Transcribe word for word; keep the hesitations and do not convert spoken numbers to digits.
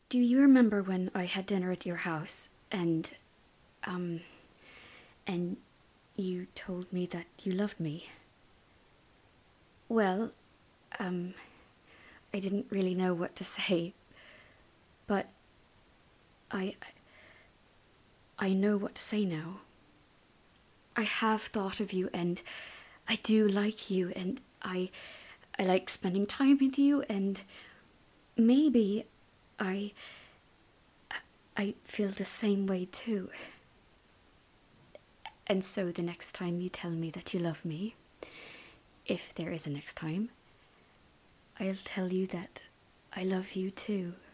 Do you remember when I had dinner at your house and, um, and you told me that you loved me? Well, um, I didn't really know what to say, but I. I know what to say now. I have thought of you, and I do like you, and I. I like spending time with you, and maybe I. I feel the same way too. And so the next time you tell me that you love me, if there is a next time, I'll tell you that I love you too.